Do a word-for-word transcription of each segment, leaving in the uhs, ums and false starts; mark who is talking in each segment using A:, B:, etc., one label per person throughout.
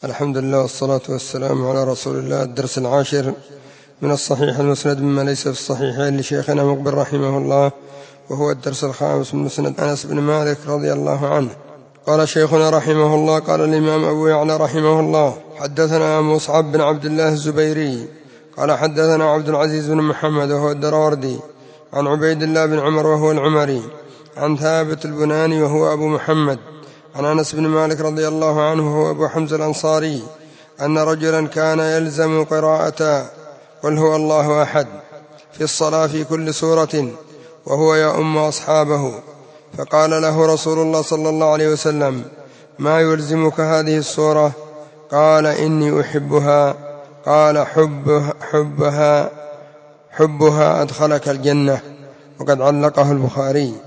A: الحمد لله والصلاة والسلام على رسول الله. الدرس العاشر من الصحيح المسند مما ليس في الصحيحين لشيخنا مقبل رحمه الله، وهو الدرس الخامس من مسند أنس بن مالك رضي الله عنه. قال شيخنا رحمه الله: قال الإمام أبو يعلى رحمه الله: حدثنا مصعب بن عبد الله الزبيري قال حدثنا عبد العزيز بن محمد وهو الدراوردي عن عبيد الله بن عمر وهو العمري عن ثابت البناني وهو أبو محمد عن أنس بن مالك رضي الله عنه وهو أبو حمزة الأنصاري أن رجلا كان يلزم قراءة قل هو الله أحد في الصلاة في كل سورة وهو يؤم أصحابه، فقال له رسول الله صلى الله عليه وسلم: ما يلزمك هذه السورة؟ قال: إني أحبها. قال: حبها, حبها, حبها أدخلك الجنة. وقد علقه البخاري.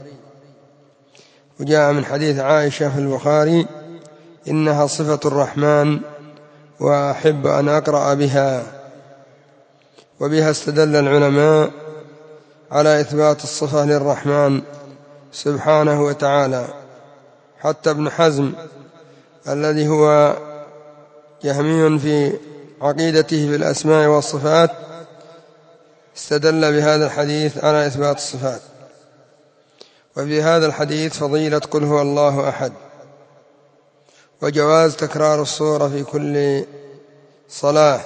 A: وجاء من حديث عائشة في البخاري: إنها صفة الرحمن وأحب أن أقرأ بها. وبها استدل العلماء على إثبات الصفة للرحمن سبحانه وتعالى، حتى ابن حزم الذي هو جهمي في عقيدته في الأسماء والصفات استدل بهذا الحديث على إثبات الصفات. وفي هذا الحديث فضيلة قل هو الله أحد، وجواز تكرار السورة في كل صلاة،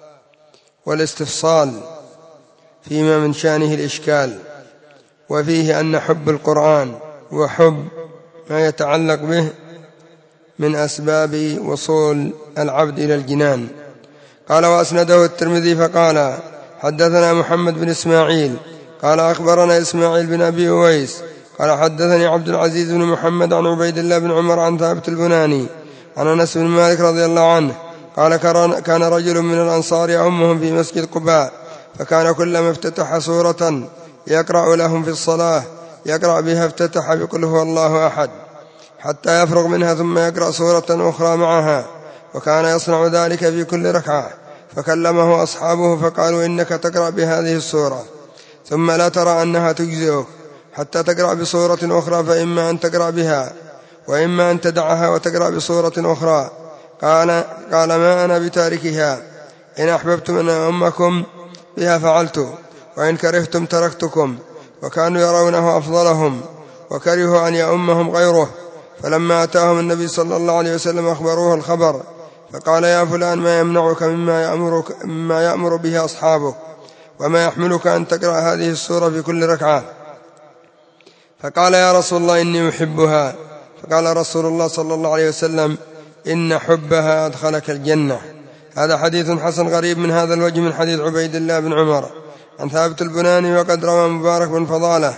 A: والاستفصال فيما من شأنه الإشكال. وفيه أن حب القرآن وحب ما يتعلق به من أسباب وصول العبد إلى الجنان. قال: وأسنده الترمذي فقال: حدثنا محمد بن إسماعيل قال أخبرنا إسماعيل بن أبي أويس قال حدثني عبد العزيز بن محمد عن عبيد الله بن عمر عن ثابت البناني عن أنس بن مالك رضي الله عنه قال: كان رجل من الأنصار يؤمهم في مسجد قباء، فكان كلما افتتح سورة يقرأ لهم في الصلاة يقرأ بها افتتح بقل هو الله أحد حتى يفرغ منها، ثم يقرأ سورة أخرى معها، وكان يصنع ذلك في كل ركعة. فكلمه أصحابه فقالوا: إنك تقرأ بهذه السورة ثم لا ترى أنها تجزئك حتى تقرأ بسورة أخرى، فإما أن تقرأ بها وإما أن تدعها وتقرأ بسورة أخرى. قال, قال ما أنا بتاركها، إن أحببتم أن أمكم بها فعلت، وإن كرهتم تركتكم. وكانوا يرونه أفضلهم وكرهوا أن يؤمهم غيره. فلما أتاهم النبي صلى الله عليه وسلم أخبروه الخبر، فقال: يا فلان، ما يمنعك مما يأمرك مما يأمر به أصحابك، وما يحملك أن تقرأ هذه السورة في كل ركعة؟ فقال: يا رسول الله، إني أحبها. فقال رسول الله صلى الله عليه وسلم: إن حبها أدخلك الجنة. هذا حديث حسن غريب من هذا الوجه من حديث عبيد الله بن عمر عن ثابت البناني، وقد روى مبارك بن فضالة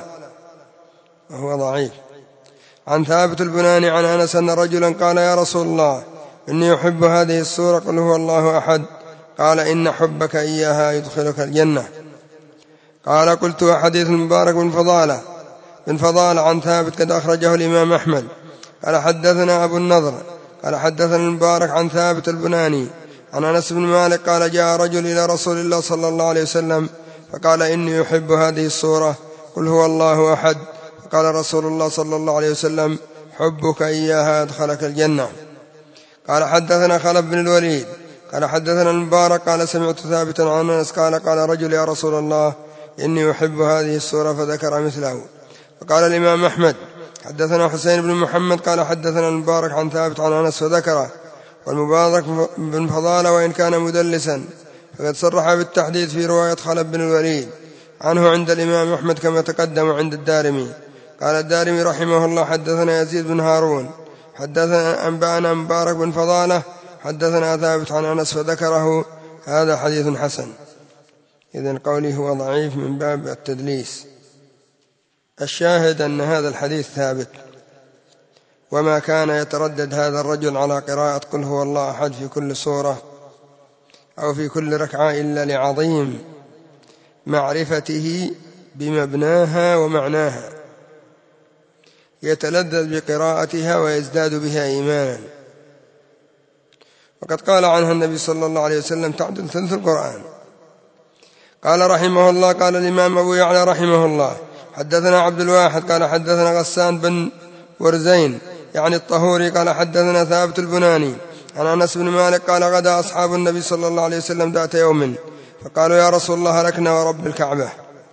A: وهو ضعيف عن ثابت البناني عن أنس أن رجلا قال: يا رسول الله، إني أحب هذه السورة قل هو الله أحد. قال: إن حبك إياها يدخلك الجنة. قال: قلت: حديث مبارك بن فضالة بن فضالة عن ثابت قد أخرجه الإمام أحمد. قال: حدثنا أبو النضر قال حدثنا المبارك عن ثابت البناني عن أنس بن مالك قال: جاء رجل إلى رسول الله صلى الله عليه وسلم فقال: إني أحب هذه السورة قل هو الله أحد. فقال رسول الله صلى الله عليه وسلم: حبك إياها أدخلك الجنة. قال: حدثنا خلف بن الوليد قال حدثنا المبارك قال: سمعت ثابتا عن أنس قال: قال رجل: يا رسول الله، إني أحب هذه السورة، فذكر مثله. فقال الإمام أحمد: حدثنا حسين بن محمد قال حدثنا المبارك عن ثابت عن أنس فذكره. والمبارك بن فضالة وإن كان مدلسا فقد صرح بالتحديث في رواية خلف بن الوليد عنه عند الإمام أحمد كما تقدم عند الدارمي. قال الدارمي رحمه الله: حدثنا يزيد بن هارون حدثنا أنبأنا مبارك بن فضالة حدثنا ثابت عن أنس فذكره. هذا حديث حسن. إذن قولي هو ضعيف من باب التدليس. الشاهد أن هذا الحديث ثابت، وما كان يتردد هذا الرجل على قراءة قل هو الله أحد في كل سورة أو في كل ركعة إلا لعظيم معرفته بمبناها ومعناها، يتلذذ بقراءتها ويزداد بها إيمانا. وقد قال عنها النبي صلى الله عليه وسلم: تعدل ثلث القرآن. قال رحمه الله: قال الإمام أبو يعلى رحمه الله: حدثنا عبد الواحد قال حدثنا غسان بن ورزين يعني الطهوري قال حدثنا ثابت البناني عن أنس بن مالك قال غدا أصحاب النبي صلى الله عليه وسلم ذات يوم فقالوا يا رسول الله هلكنا ورب الكعبة.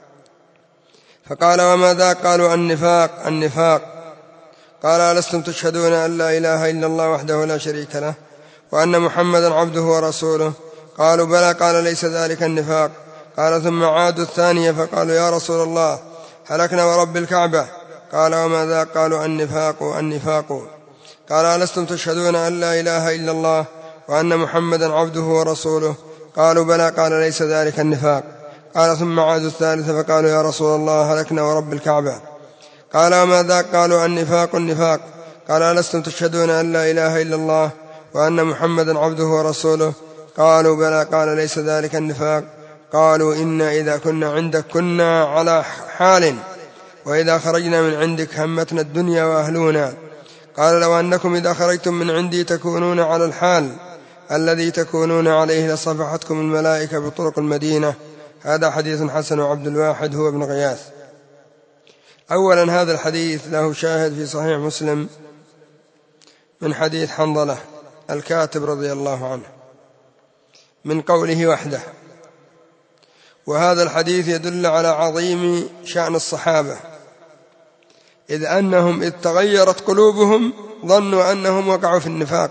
A: فقال وما ذاك؟ قالوا النفاق النفاق. قال ألستم تشهدون أن لا إله إلا الله وحده لا شريك له وأن محمدا عبده ورسوله؟ قالوا بلى. قال ليس ذلك النفاق. قال ثم عادوا الثانية فقالوا يا رسول الله هلكنا ورب الكعبة. قال وما ذاك؟ قالوا النفاق النفاق. قال ألستم تشهدون أن لا إله إلا الله وأن محمدا عبده ورسوله؟ قالوا بلى. قال ليس ذلك النفاق. قال ثم عادوا الثالثة فقالوا يا رسول الله هلكنا ورب الكعبة. قال وما ذاك؟ قالوا النفاق النفاق. قال ألستم تشهدون أن لا إله إلا الله وأن محمدا عبده ورسوله؟ قالوا بلى. قال ليس ذلك النفاق. قالوا إنا إذا كنا عندك كنا على حال وإذا خرجنا من عندك همتنا الدنيا وأهلنا. قال لو أنكم إذا خرجتم من عندي تكونون على الحال الذي تكونون عليه لصفحتكم الملائكة بطرق المدينة. هذا حديث حسن. وعبد الواحد هو ابن غياث. أولا هذا الحديث له شاهد في صحيح مسلم من حديث حنظلة الكاتب رضي الله عنه من قوله وحده. وهذا الحديث يدل على عظيم شأن الصحابة إذ أنهم إذ تغيرت قلوبهم ظنوا أنهم وقعوا في النفاق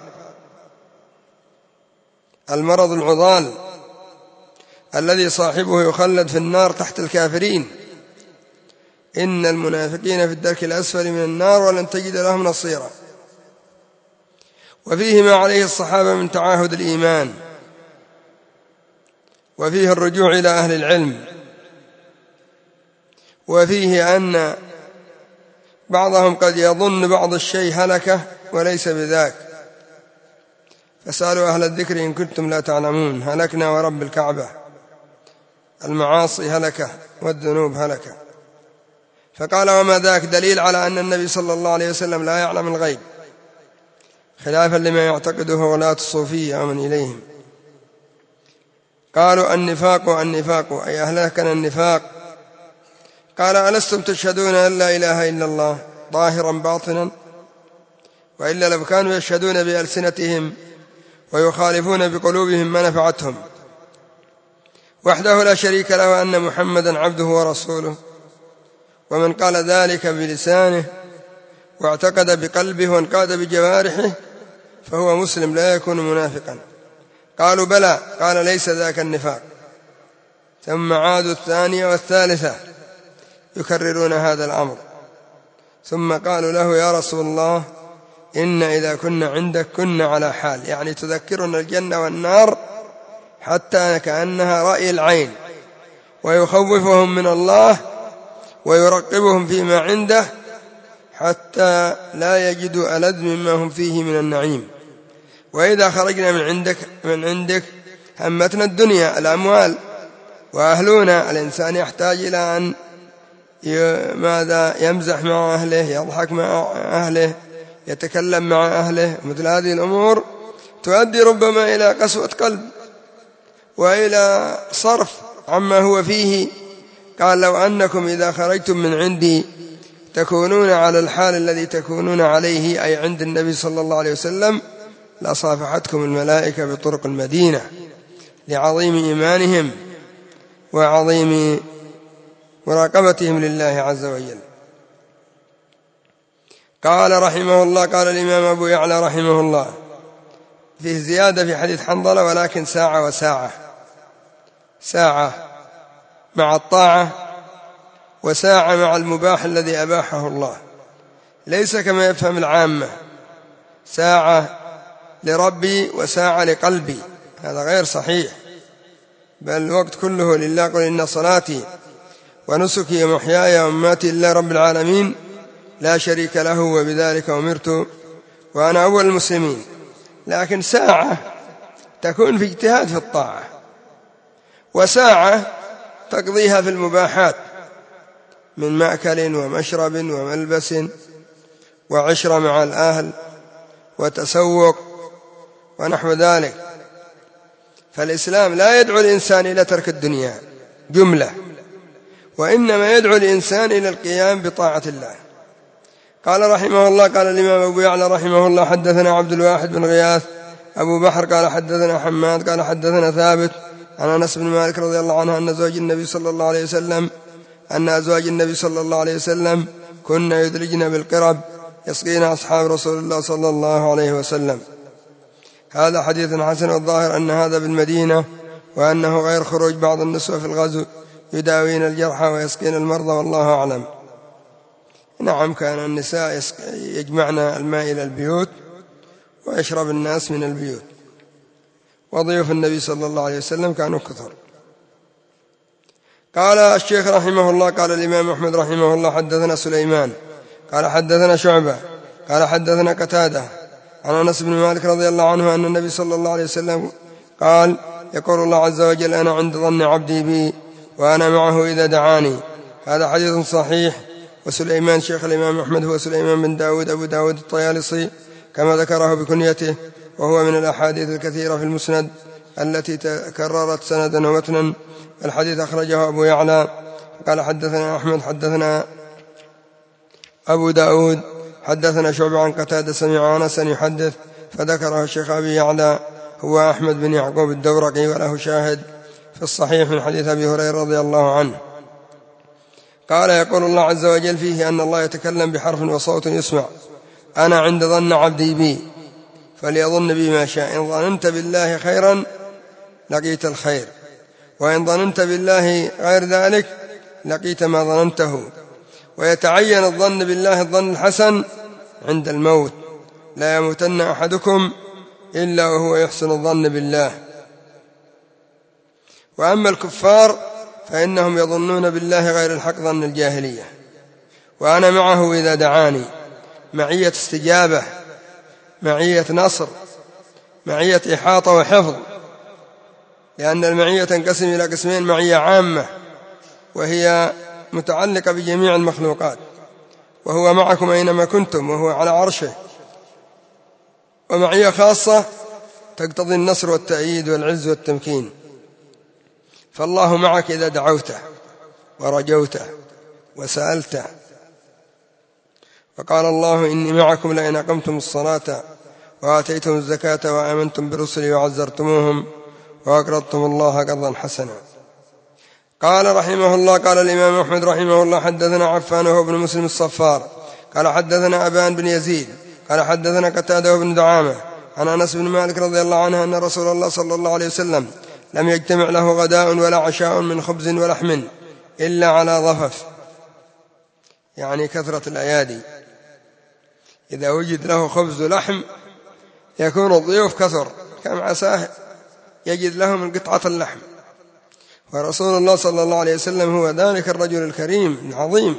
A: المرض العضال الذي صاحبه يخلد في النار تحت الكافرين. إن المنافقين في الدرك الأسفل من النار ولن تجد لهم نصيرا. وفيه ما عليه الصحابة من تعاهد الإيمان وفيه الرجوع إلى أهل العلم وفيه أن بعضهم قد يظن بعض الشيء هلكه وليس بذاك فسألوا أهل الذكر إن كنتم لا تعلمون. هلكنا ورب الكعبة. المعاصي هلكه والذنوب هلكه. فقال وما ذاك؟ دليل على أن النبي صلى الله عليه وسلم لا يعلم الغيب خلافا لما يعتقده غلاة الصوفية ومن إليهم. قالوا النفاق النفاق أي أهلكنا النفاق. قال ألستم تشهدون أن لا إله إلا الله ظاهرا باطنا؟ وإلا لو كانوا يشهدون بألسنتهم ويخالفون بقلوبهم ما نفعتهم. وحده لا شريك له أن محمدا عبده ورسوله. ومن قال ذلك بلسانه واعتقد بقلبه وانقاد بجوارحه فهو مسلم لا يكون منافقا. قالوا بلى. قال ليس ذاك النفاق. ثم عادوا الثانية والثالثة يكررون هذا الأمر. ثم قالوا له يا رسول الله إن إذا كنا عندك كنا على حال، يعني تذكرنا الجنة والنار حتى كأنها رأي العين، ويخوفهم من الله ويرقبهم فيما عنده حتى لا يجدوا ألذ مما هم فيه من النعيم. وإذا خرجنا من عندك من عندك همتنا الدنيا الأموال وأهلنا. الإنسان يحتاج إلى أن ماذا يمزح مع أهله، يضحك مع أهله، يتكلم مع أهله. مثل هذه الأمور تؤدي ربما إلى قسوة قلب وإلى صرف عما هو فيه. قال لو أنكم إذا خرجتم من عندي تكونون على الحال الذي تكونون عليه، أي عند النبي صلى الله عليه وسلم، لصافحتكم الملائكة بطرق المدينة لعظيم إيمانهم وعظيم مراقبتهم لله عز وجل. قال رحمه الله، قال الإمام أبو يعلى رحمه الله فيه زيادة في حديث حنظلة، ولكن ساعة وساعة، ساعة مع الطاعة وساعة مع المباح الذي أباحه الله، ليس كما يفهم العامة ساعة لربي وساعة لقلبي، هذا غير صحيح، بل الوقت كله لله. قل إن صلاتي ونسكي ومحياي ومماتي لله رب العالمين لا شريك له وبذلك أمرت وأنا أول المسلمين. لكن ساعة تكون في اجتهاد في الطاعة، وساعة تقضيها في المباحات من مأكل ومشرب وملبس وعشرة مع الأهل وتسوق ونحو ذلك. فالإسلام لا يدعو الإنسان إلى ترك الدنيا جملة، وإنما يدعو الإنسان إلى القيام بطاعة الله. قال رحمه الله، قال الإمام أبو يعلى رحمه الله حدثنا عبد الواحد بن غياث أبو بحر قال حدثنا حماد قال حدثنا ثابت عن أنس بن مالك رضي الله عنه أن زوج النبي صلى الله عليه وسلم أن أزواج النبي صلى الله عليه وسلم كن يدلجن بالقرب يسقين أصحاب رسول الله صلى الله عليه وسلم. هذا حديث حسن، والظاهر أن هذا بالمدينة، وأنه غير خروج بعض النسوة في الغزو يداوين الجرحى ويسقين المرضى، والله أعلم. نعم، كان النساء يجمعن الماء إلى البيوت ويشرب الناس من البيوت، وضيوف النبي صلى الله عليه وسلم كانوا كثر. قال الشيخ رحمه الله قال الإمام أحمد رحمه الله حدثنا سليمان قال حدثنا شعبة قال حدثنا قتادة عن أنس بن مالك رضي الله عنه أن النبي صلى الله عليه وسلم قال: يقول الله عز وجل: أنا عند ظن عبدي بي وأنا معه إذا دعاني. هذا حديث صحيح. وسليمان شيخ الإمام أحمد هو سليمان بن داود أبو داود الطيالسي كما ذكره بكنيته، وهو من الأحاديث الكثيرة في المسند التي تكررت سندا ومتنا. الحديث أخرجه أبو يعلى قال حدثنا أحمد حدثنا أبو داود حدثنا شعبة عن قتادة سمع أنسا يحدث، فذكره الشيخ أبي يعلى هو أحمد بن يعقوب الدورقي، وله شاهد في الصحيح من حديث أبي هريرة رضي الله عنه قال: يقول الله عز وجل فيه أن الله يتكلم بحرف وصوت يسمع: أنا عند ظن عبدي بي فليظن بي ما شاء، إن ظننت بالله خيرا لقيت الخير، وإن ظننت بالله غير ذلك لقيت ما ظننته. ويتعين الظن بالله الظن الحسن عند الموت، لا يموتن أحدكم إلا وهو يحسن الظن بالله. وأما الكفار فإنهم يظنون بالله غير الحق ظن الجاهلية. وأنا معه إذا دعاني، معية استجابة، معية نصر، معية إحاطة وحفظ، لأن المعية تنقسم إلى قسمين: معية عامة وهي متعلقة بجميع المخلوقات، وهو معكم أينما كنتم وهو على عرشه، ومعية خاصة تقتضي النصر والتأييد والعز والتمكين. فالله معك إذا دعوته ورجوته وسألته. وقال الله: إني معكم لئن أقمتم الصلاة وآتيتم الزكاة وآمنتم برسلي وعزرتموهم وأقرضتم الله قرضا حسنا. قال رحمه الله قال الإمام أحمد رحمه الله حدثنا عفان وهو ابن مسلم الصفار قال حدثنا أبان بن يزيد قال حدثنا قتادة بن دعامة عن أنس بن مالك رضي الله عنه أن رسول الله صلى الله عليه وسلم لم يجتمع له غداء ولا عشاء من خبز ولحم إلا على ضفف، يعني كثرة الأيادي. إذا وجد له خبز ولحم يكون الضيوف كثر، كم عساه يجد له من قطعة اللحم. ورسول الله صلى الله عليه وسلم هو ذلك الرجل الكريم العظيم،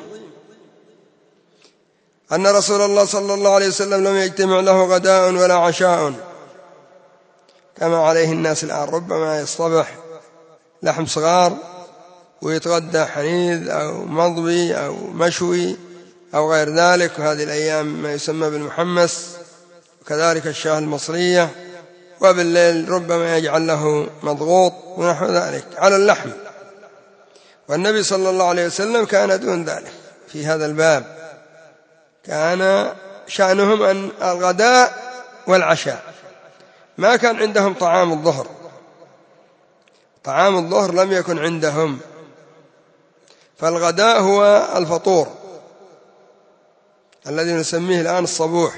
A: أن رسول الله صلى الله عليه وسلم لم يجتمع له غداء ولا عشاء كما عليه الناس الآن. ربما يصطبح لحم صغار ويتغدى حنيذ أو مضبي أو مشوي أو غير ذلك، وهذه الأيام ما يسمى بالمحمس، وكذلك الشاه المصرية. وبالليل ربما يجعل له مضغوط ونحو ذلك على اللحم. والنبي صلى الله عليه وسلم كان دون ذلك في هذا الباب، كان شأنهم أن الغداء والعشاء، ما كان عندهم طعام الظهر. طعام الظهر لم يكن عندهم، فالغداء هو الفطور الذي نسميه الآن الصبوح،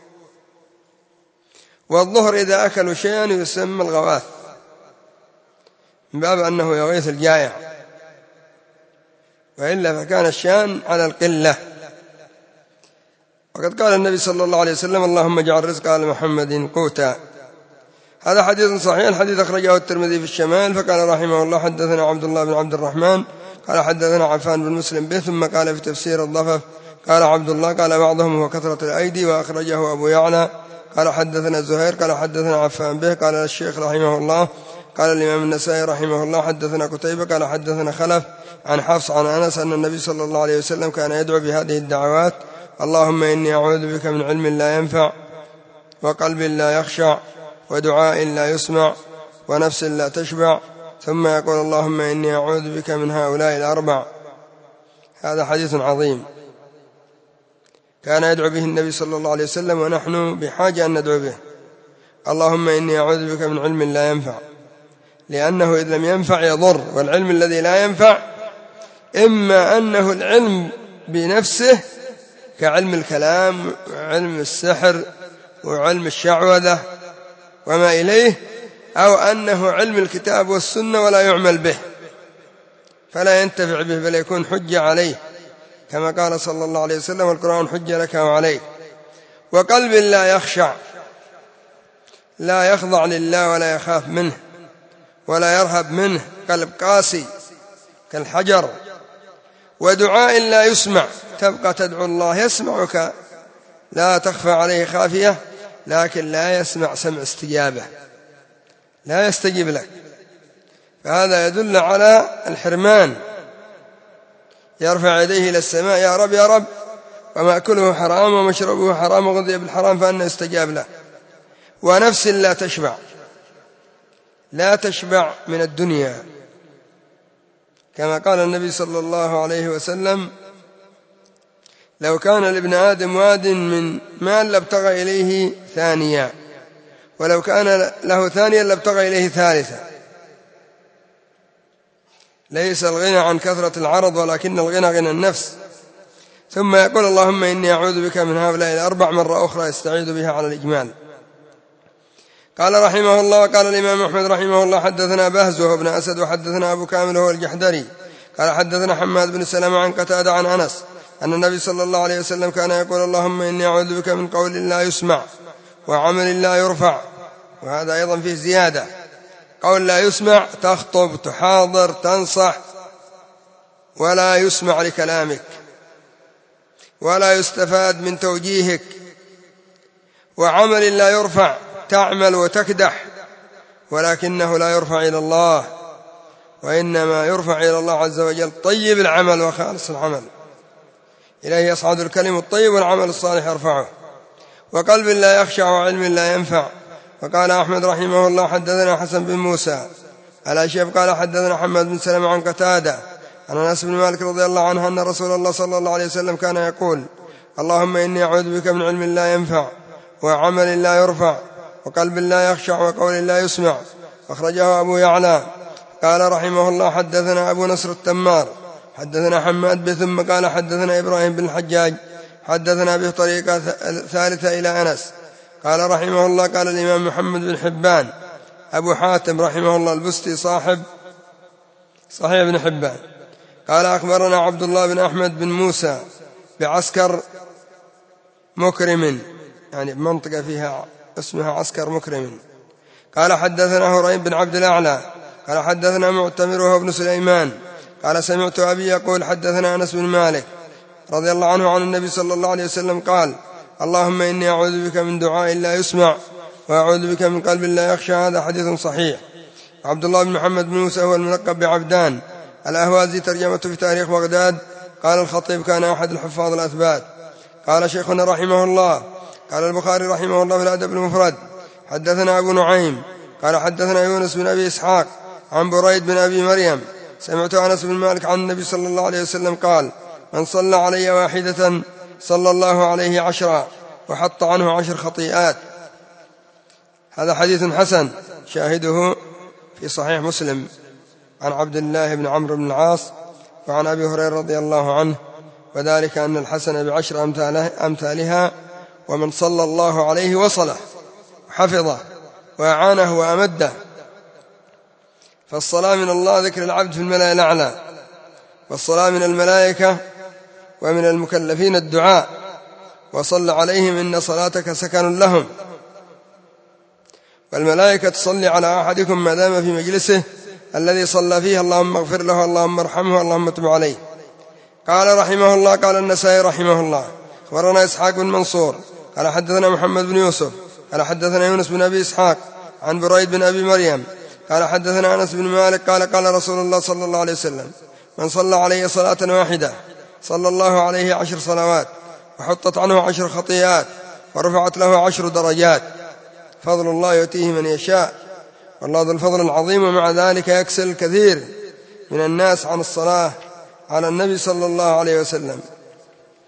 A: والظهر إذا أكلوا شيئا يسمى الغواث من باب أنه يغيث الجائع، وإلا فكان الشان على القلة. وقد قال النبي صلى الله عليه وسلم: اللهم اجعل رزق آل محمد قوتا. هذا حديث صحيح. الحديث أخرجه الترمذي في الشمال. فقال رحمه الله حدثنا عبد الله بن عبد الرحمن قال حدثنا عفان بن مسلم به، ثم قال في تفسير الضفف قال عبد الله قال بعضهم هو كثرة الأيدي، وأخرجه أبو يعلى قال حدثنا زهير قال حدثنا عفان به. قال الشيخ رحمه الله قال الإمام النسائي رحمه الله حدثنا قتيبة قال حدثنا خلف عن حفص عن أنس أن النبي صلى الله عليه وسلم كان يدعو بهذه الدعوات: اللهم إني أعوذ بك من علم لا ينفع، وقلب لا يخشع، ودعاء لا يسمع، ونفس لا تشبع، ثم يقول: اللهم إني أعوذ بك من هؤلاء الأربع. هذا حديث عظيم كان يدعو به النبي صلى الله عليه وسلم، ونحن بحاجة أن ندعو به. اللهم إني أعوذ بك من علم لا ينفع، لأنه إذ لم ينفع يضر، والعلم الذي لا ينفع إما أنه العلم بنفسه كعلم الكلام وعلم السحر وعلم الشعوذة وما إليه، أو أنه علم الكتاب والسنة ولا يعمل به فلا ينتفع به بل يكون حجة عليه، كما قال صلى الله عليه وسلم: والقرآن حجة لك وعليك. وقلب لا يخشع، لا يخضع لله ولا يخاف منه ولا يرهب منه، قلب قاسي كالحجر. ودعاء لا يسمع، تبقى تدعو الله يسمعك لا تخفى عليه خافية، لكن لا يسمع سمع استجابة، لا يستجيب لك، فهذا يدل على الحرمان. يرفع يديه إلى السماء: يا رب يا رب، ومأكله حرام ومشربه حرام وغذي بالحرام فأنه يستجاب له. ونفس لا تشبع، لا تشبع من الدنيا، كما قال النبي صلى الله عليه وسلم: لو كان لابن آدم واد من مال لابتغى إليه ثانيا، ولو كان له ثانيا لابتغى إليه ثالثا. ليس الغنى عن كثرة العرض، ولكن الغنى غنى النفس. ثم يقول: اللهم إني أعوذ بك من هؤلاء الأربع، مرة أخرى يستعيذ بها على الإجمال. قال رحمه الله: وقال الإمام أحمد رحمه الله: حدثنا بهز وهو ابن أسد، وحدثنا أبو كامل وهو الجحدري قال حدثنا حماد بن سلمة عن قتادة عن أنس أن النبي صلى الله عليه وسلم كان يقول: اللهم إني أعوذ بك من قول لا يسمع وعمل لا يرفع. وهذا أيضا فيه زيادة: قول لا يسمع، تخطب تحاضر تنصح ولا يسمع لكلامك ولا يستفاد من توجيهك. وعمل لا يرفع، تعمل وتكدح ولكنه لا يرفع إلى الله، وإنما يرفع إلى الله عز وجل طيب العمل وخالص العمل، إليه يصعد الكلم الطيب والعمل الصالح يرفعه. وقلب لا يخشع وعلم لا ينفع. وقال أحمد رحمه الله: حدثنا حسن بن موسى الأشيب قال حدثنا حماد بن سلمة عن قتادة عن أنس بن مالك رضي الله عنه أن رسول الله صلى الله عليه وسلم كان يقول: اللهم إني أعوذ بك من علم لا ينفع وعمل لا يرفع وقلب لا يخشع وقول لا يسمع. أخرجه أبو يعلى. قال رحمه الله: حدثنا أبو نصر التمار حدثنا حماد بن ثم قال حدثنا إبراهيم بن الحجاج حدثنا به طريقة ثالثة إلى أنس. قال رحمه الله: قال الإمام محمد بن حبان أبو حاتم رحمه الله البستي صاحب صحيح ابن حبان قال: أخبرنا عبد الله بن أحمد بن موسى بعسكر مكرم، يعني بمنطقة فيها اسمها عسكر مكرم. قال حدثنا هريم بن عبد الأعلى قال حدثنا معتمر وهو ابن سليمان قال: سمعت أبي يقول: حدثنا أنس بن مالك رضي الله عنه عن النبي صلى الله عليه وسلم قال: اللهم إني أعوذ بك من دعاء لا يسمع وأعوذ بك من قلب لا يخشى. هذا حديث صحيح. عبد الله بن محمد بن موسى هو الملقب بعبدان الأهوازي، ترجمته في تاريخ بغداد. قال الخطيب: كان أحد الحفاظ الأثبات. قال شيخنا رحمه الله: قال البخاري رحمه الله في الأدب المفرد: حدثنا أبو نعيم قال حدثنا يونس بن أبي إسحاق عن بريد بن أبي مريم سمعت أنس بن مالك عن النبي صلى الله عليه وسلم قال: من صلى علي واحدة صلى الله عليه عشرا وحط عنه عشر خطيئات. هذا حديث حسن، شاهده في صحيح مسلم عن عبد الله بن عمرو بن العاص وعن أبي هريرة رضي الله عنه، وذلك أن الحسنة بعشر أمثالها، ومن صلى الله عليه وصله وحفظه وأعانه وأمده. فالصلاة من الله ذكر العبد في الملأ الأعلى، والصلاة من الملائكة ومن المكلفين الدعاء، وصل عليهم إن صلاتك سكن لهم. والملائكة تصلي على أحدكم ما دام في مجلسه الذي صلى فيه، اللهم اغفر له اللهم ارحمه اللهم تب عليه. قال رحمه الله: قال النسائي رحمه الله: أخبرنا إسحاق بن منصور قال حدثنا محمد بن يوسف قال حدثنا يونس بن أبي إسحاق عن بريد بن أبي مريم قال حدثنا أنس بن مالك قال: قال رسول الله صلى الله عليه وسلم: من صلى عليه صلاة واحدة صلى الله عليه عشر صلوات وحطت عنه عشر خطيئات ورفعت له عشر درجات. فضل الله يؤتيه من يشاء، والله ذو الفضل العظيم. ومع ذلك يكسل الكثير من الناس عن الصلاة على النبي صلى الله عليه وسلم.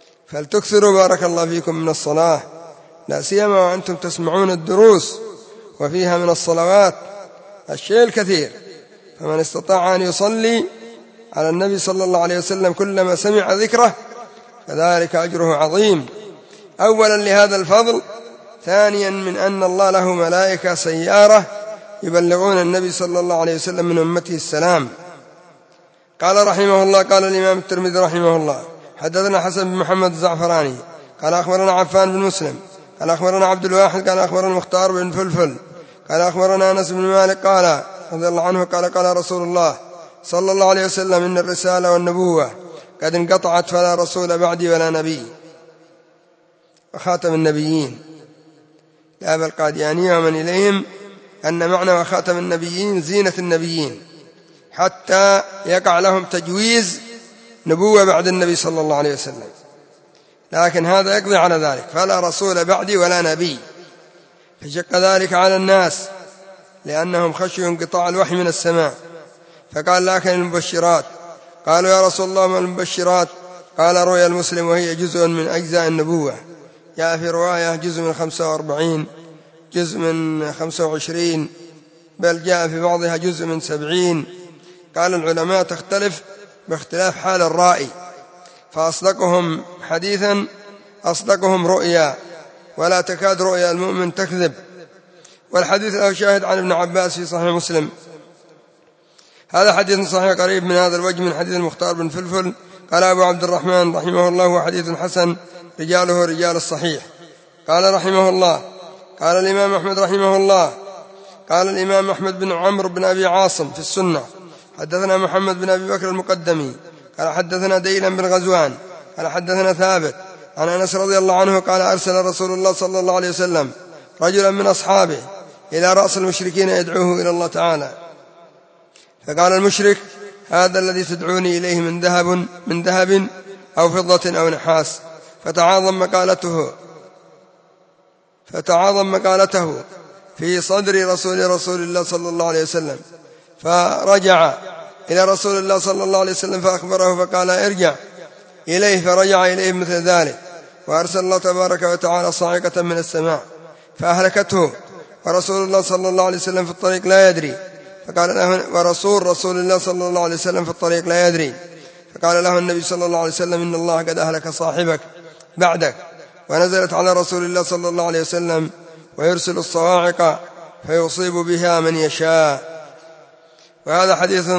A: فلتكثروا بارك الله فيكم من الصلاة، لا سيما وأنتم تسمعون الدروس وفيها من الصلوات الشيء الكثير، فمن استطاع أن يصلي على النبي صلى الله عليه وسلم كلما سمع ذكره فذلك أجره عظيم، أولا لهذا الفضل، ثانيا من أن الله له ملائكة سيارة يبلغون النبي صلى الله عليه وسلم من أمته السلام. قال رحمه الله: قال الإمام الترمذي رحمه الله: حدثنا حسن بن محمد الزعفراني قال أخبرنا عفان بن مسلم قال أخبرنا عبد الواحد قال أخبرنا المختار بن فلفل قال أخبرنا أنس بن مالك قال رضي الله عنه قال قال رسول الله صلى الله عليه وسلم: إن الرسالة والنبوة قد انقطعت فلا رسول بعدي ولا نبي. وخاتم النبيين لأبي القاديانية ومن إليهم أن معنى وخاتم النبيين زينة النبيين، حتى يقع لهم تجويز نبوة بعد النبي صلى الله عليه وسلم، لكن هذا يقضي على ذلك، فلا رسول بعدي ولا نبي. فشق ذلك على الناس لأنهم خشوا انقطاع الوحي من السماء، فقال: لكن المبشرات. قالوا: يا رسول الله ما المبشرات؟ قال: رؤيا المسلم وهي جزء من أجزاء النبوة، جاء في رواية جزء من خمسة وأربعين، جزء من خمسة وعشرين، بل جاء في بعضها جزء من سبعين. قال العلماء تختلف باختلاف حال الرائي، فأصدقهم حديثا أصدقهم رؤيا، ولا تكاد رؤيا المؤمن تكذب. والحديث له شاهد عن ابن عباس في صحيح مسلم. هذا حديث صحيح قريب من هذا الوجه من حديث المختار بن فلفل. قال أبو عبد الرحمن رحمه الله: هو حديث حسن رجاله رجال الصحيح. قال رحمه الله: قال الإمام أحمد رحمه الله: قال الإمام أحمد بن عمرو بن أبي عاصم في السنة: حدثنا محمد بن أبي بكر المقدمي قال حدثنا ديلان بن غزوان قال حدثنا ثابت عن أنس رضي الله عنه قال: أرسل رسول الله صلى الله عليه وسلم رجلا من أصحابه إلى رأس المشركين يدعوه إلى الله تعالى، فقال المشرك: هذا الذي تدعوني إليه من ذهب من ذهب أو فضة أو نحاس؟ فتعاظم مقالته فتعاظم مقالته في صدر رسول رسول الله صلى الله عليه وسلم، فرجع إلى رسول الله صلى الله عليه وسلم فأخبره فقال: ارجع إليه، فرجع إليه مثل ذلك، وأرسل الله تبارك وتعالى صاعقة من السماء فأهلكته، ورسول الله صلى الله عليه وسلم في الطريق لا يدري، فقال له ورسول رسول الله صلى الله عليه وسلم في الطريق لا يدري، فقال له النبي صلى الله عليه وسلم: إن الله قد أهلك صاحبك بعدك. ونزلت على رسول الله صلى الله عليه وسلم: ويرسل الصواعق فيصيب بها من يشاء. وهذا حديث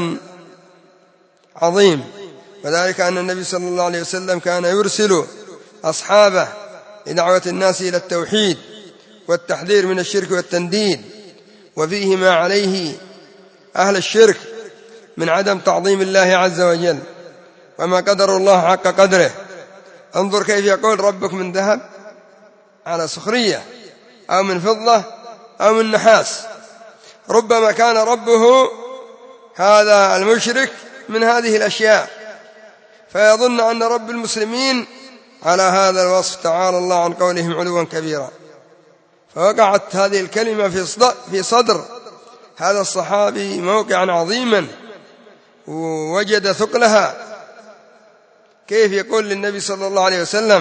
A: عظيم، وذلك أن النبي صلى الله عليه وسلم كان يرسل أصحابه لدعوة الناس إلى التوحيد والتحذير من الشرك والتنديد، وفيه ما عليه أهل الشرك من عدم تعظيم الله عز وجل، وما قدر الله حق قدره. انظر كيف يقول: ربك من ذهب، على سخرية، أو من فضة أو من نحاس. ربما كان ربه هذا المشرك من هذه الأشياء، فيظن أن رب المسلمين على هذا الوصف، تعالى الله عن قولهم علوا كبيرا. فوقعت هذه الكلمة في صدر هذا الصحابي موقعا عظيما، ووجد ثقلها. كيف يقول للنبي صلى الله عليه وسلم؟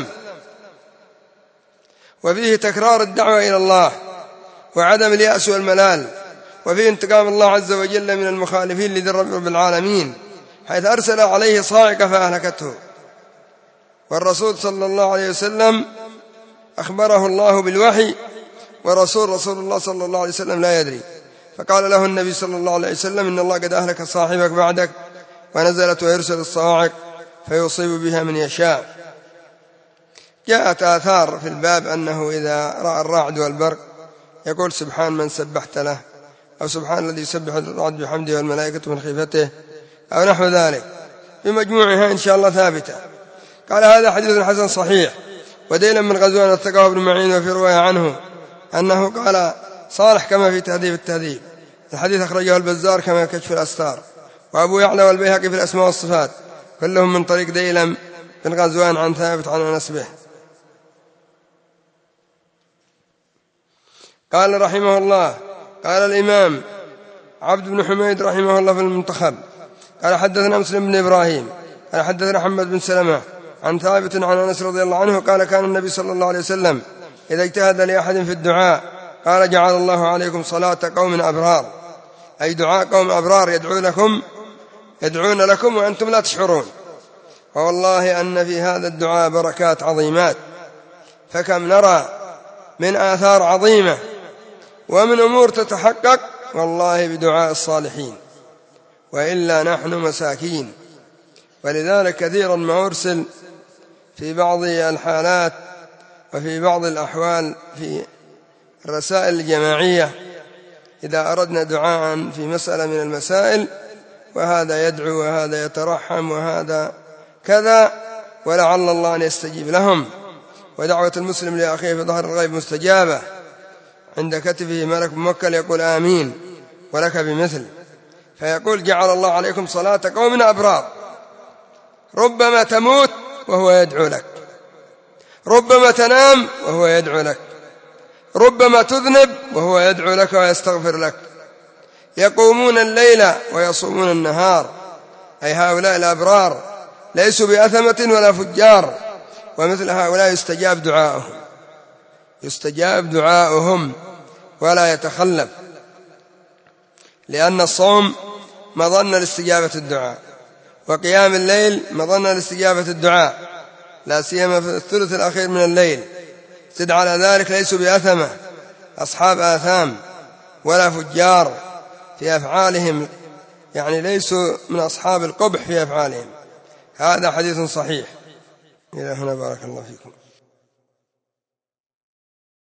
A: وفيه تكرار الدعوة إلى الله وعدم اليأس والملال، وفيه انتقام الله عز وجل من المخالفين لذي رب العالمين، حيث أرسل عليه صاعقة فأهلكته. والرسول صلى الله عليه وسلم أخبره الله بالوحي، ورسول رسول الله صلى الله عليه وسلم لا يدري، فقال له النبي صلى الله عليه وسلم: إن الله قد أهلك صاحبك بعدك. ونزلت: ويرسل الصواعق فيصيب بها من يشاء. جاءت آثار في الباب أنه إذا رأى الرعد والبرق يقول: سبحان من سبحت له، أو سبحان الذي يسبح الرعد بحمده والملائكة من خيفته، أو نحو ذلك، بمجموعها إن شاء الله ثابتة. قال: هذا حديث حسن صحيح. وديلا من غزوان اتقاه ابن معين، وفي رواية عنه أنه قال صالح كما في تهذيب التهذيب. الحديث أخرجه البزار كما كشف الأستار، وأبو يعلى والبيهقي في الأسماء والصفات، كلهم من طريق ديلم بن غزوان عن ثابت عن أنس به. قال رحمه الله: قال الإمام عبد بن حميد رحمه الله في المنتخب قال حدثنا مسلم بن إبراهيم قال حدثنا محمد بن سلمة عن ثابت عن أنس رضي الله عنه قال: كان النبي صلى الله عليه وسلم إذا اجتهد لأحد في الدعاء قال جعل الله عليكم صلاة قوم أبرار، أي دعاء قوم أبرار يدعون لكم يدعون لكم وأنتم لا تشعرون. والله أن في هذا الدعاء بركات عظيمات، فكم نرى من آثار عظيمة ومن أمور تتحقق والله بدعاء الصالحين، وإلا نحن مساكين. ولذلك كثيرا ما أرسل في بعض الحالات وفي بعض الأحوال في الرسائل الجماعية إذا أردنا دعاء في مسألة من المسائل، وهذا يدعو وهذا يترحم وهذا كذا، ولعل الله أن يستجيب لهم. ودعوة المسلم لأخيه في ظهر الغيب مستجابة، عند كتفه ملك موكل يقول آمين ولك بمثل. فيقول جعل الله عليكم صلاة قوم أبرار، ربما تموت وهو يدعو لك، ربما تنام وهو يدعو لك، ربما تذنب وهو يدعو لك ويستغفر لك، يقومون الليل ويصومون النهار، أي هؤلاء الأبرار ليسوا بأثمة ولا فجار، ومثل هؤلاء يستجاب دعاؤهم يستجاب دعاؤهم ولا يتخلف، لأن الصوم مظنة لاستجابة الدعاء، وقيام الليل مظنة لاستجابة الدعاء، لا سيما في الثلث الأخير من الليل. زد على ذلك ليسوا بأثمة أصحاب آثام ولا فجار في أفعالهم، يعني ليسوا من أصحاب القبح في أفعالهم. هذا حديث صحيح. إلى هنا بارك الله فيكم.